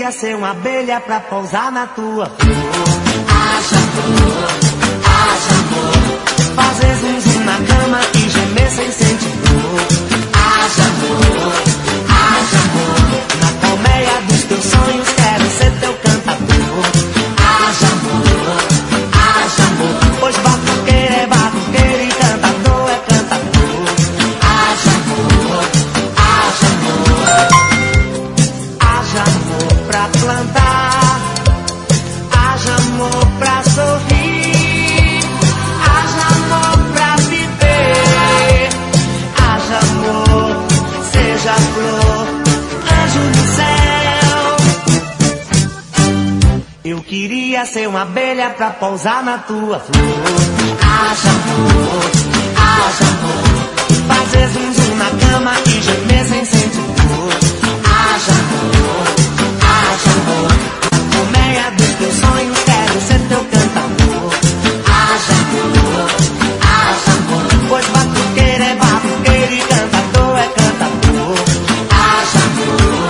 queria ser uma abelha pra pousar na tua flor. Haja amor, fazer zum zum na cama e gemer sem sentir dor. Haja amor, na colmeia dos teus sonhos quero ser teu cantador. Haja amor, pois batuqueiro é batuqueiro e cantador é cantador. Haja amor, haja amor pra plantar, haja amor pra sorrir, haja amor pra viver, haja amor, seja flor, anjo do céu. Eu queria ser uma abelha pra pousar na tua flor. Haja amor, fazer zum zum na cama e gemer sem sentir dor. Haja amor, na colmeia dos teus sonhos quero ser teu cantador. Haja amor, pois batuqueiro é batuqueiro e cantador é cantador. Haja amor,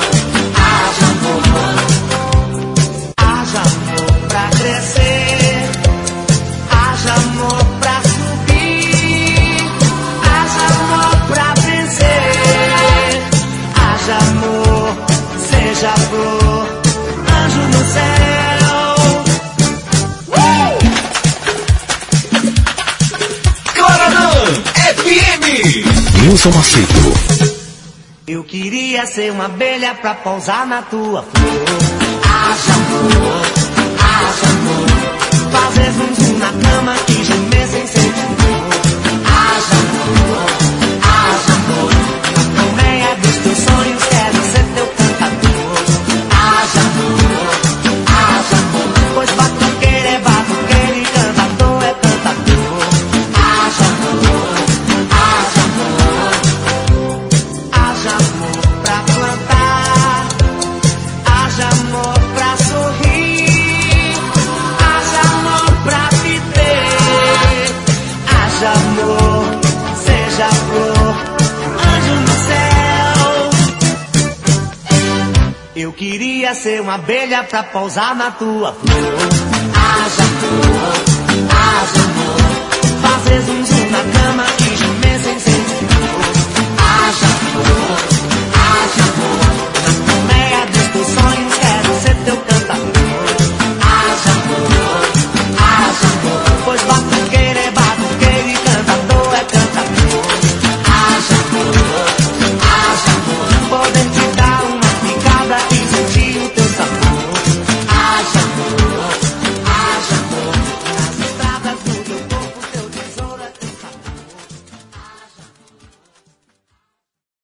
haja amor pra crescer, haja amor pra subir, haja amor pra vencer, haja amor, seja flor, anjo no céu. Claranã FM. Nilson Macedo. Eu queria ser uma abelha pra pousar na tua flor. Haja amor, fazer zum zum na cama e gemer sem sentir dor. Haja amor, na colmeia dos teus sonhos quero ser teu cantador. Haja amor, pois batuqueiro é batuqueiro e cantador é cantador. Haja amor, haja amor pra plantar, haja amor pra sorrir, haja amor pra viver, haja amor, seja flor, anjo no céu. Eu queria ser uma abelha pra pousar na tua flor. Haja amor, fazer zum zum na cama e gemer sem sentir dor. Haja amor,